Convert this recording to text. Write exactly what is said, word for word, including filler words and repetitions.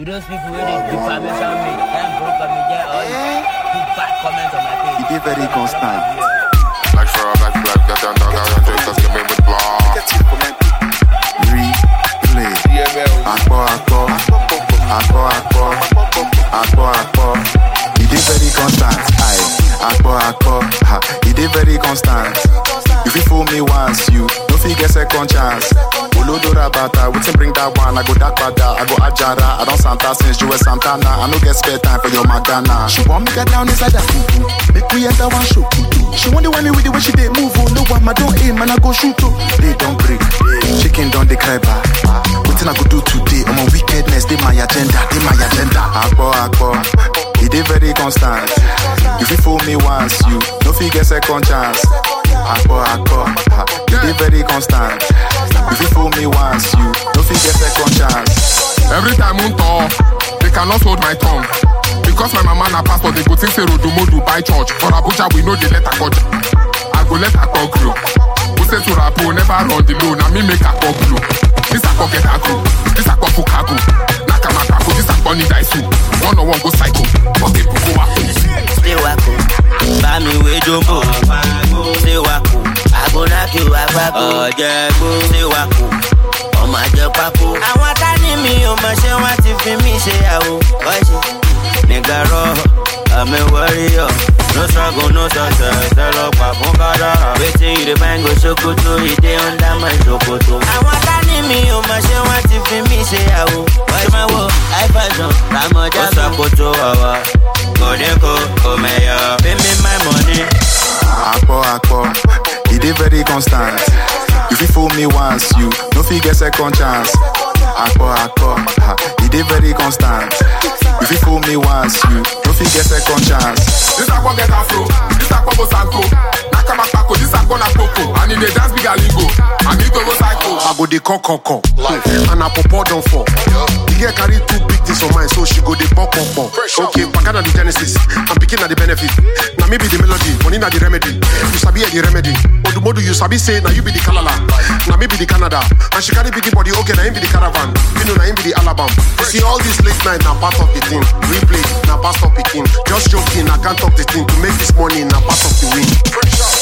Those people who did defamation me, them broke me there, all put bad comments on my page. He did very constant. Like sure, like black, that and dog, and Drake just give me with block. Replay. Akpo, akpo, akpo, akpo, akpo, akpo. He did very constant. Aye, akpo, akpo. Ha, he did very constant. If you fool me once, you no fit get second chance. Olodora bata, we can bring that one. I go that bada, I go Ajara. I don't Santa since you were Santana. I no get spare time for your Madonna. She want me get down inside that cuckoo. Make we enter one show. She want the way me with the way she did move. Oh, no one, I don't aim, man, I go shoot. Oh. They don't break. Chicken don't they cry back. What I go do today? I'm on wickedness, they my agenda, they my agenda. Akpo, akpo. He did very constant. If you fool me once, you no fit get second chance. Akpo, akpo. He did very constant. If you fool me once, you no fit get second chance. Every time I talk, they cannot hold my tongue. Because my mama na pastor, they go think say Rodomodu by church. For Abuja, we know they let her go. I go let her go grow. Who say to Rapo, never run the low. Now me make her go blue. This a go get her go. This a go fuck her go. Nakama kaku, this a bunny daisu. One on one go psycho. Okay, go wako. Stay wako. Bami we jumbo. Stay wako. I go knock you up. Oh, yeah, go. Stay wako. Oh, my job, papo. I want to need me. Oh, my shit, what if me say, oh, nigga raw, I'm a warrior. No struggle, no success. Tell up, I'm gonna waiting you the mango chocoto. You day under my chocoto. I want to need me. Oh, my shit, what if me say, oh, what's my work? I fashion. I'm a just a photo. Go there, go, go, mayor. Pay me my money. Akpo, akpo. He did very constant. If you fool me once, you no fit get second chance. Akpo, akpo. He did very constant. If you fool me once, you no fit get second chance. This akpo get afro. This akpo go sanko. Nakama pako. This akpo na popo. And in the dance big alingo. I need to go psycho. I go the coco and I pop don't fall. The girl carry two big things on mine, so she go the pop pop pop. Okay, Pakana the genesis. I'm picking at the benefit. Now maybe the melody, money na the remedy. You sabi the remedy. Odumodu you sabi say now you be the Kalala. Now maybe the Canada. And she carry big body. Okay, now him be the caravan. You know now him be the Alabama. You see all this late night now part of the thing. Replay now part of picking. Just joking, I can't talk the thing to make this money now part of the win.